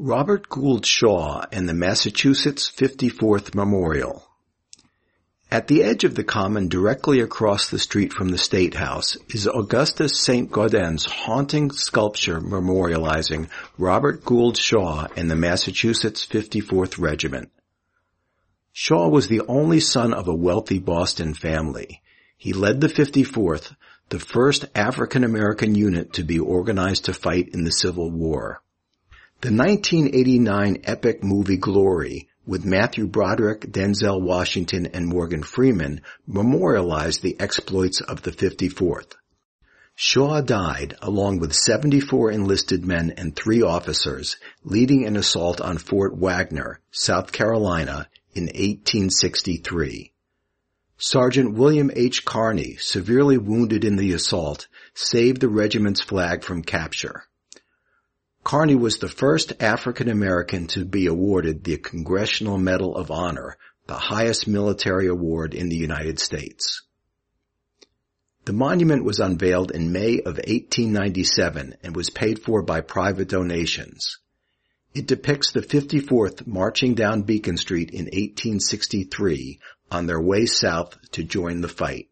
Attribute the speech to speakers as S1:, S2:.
S1: Robert Gould Shaw and the Massachusetts 54th Memorial. At the edge of the common directly across the street from the State House is Augustus St. Gaudens's haunting sculpture memorializing Robert Gould Shaw and the Massachusetts 54th Regiment. Shaw was the only son of a wealthy Boston family. He led the 54th, the first African-American unit to be organized to fight in the Civil War. The 1989 epic movie Glory, with Matthew Broderick, Denzel Washington, and Morgan Freeman, memorialized the exploits of the 54th. Shaw died, along with 74 enlisted men and 3 officers, leading an assault on Fort Wagner, South Carolina, in 1863. Sergeant William H. Carney, severely wounded in the assault, saved the regiment's flag from capture. Carney was the first African-American to be awarded the Congressional Medal of Honor, the highest military award in the United States. The monument was unveiled in May of 1897 and was paid for by private donations. It depicts the 54th marching down Beacon Street in 1863 on their way south to join the fight.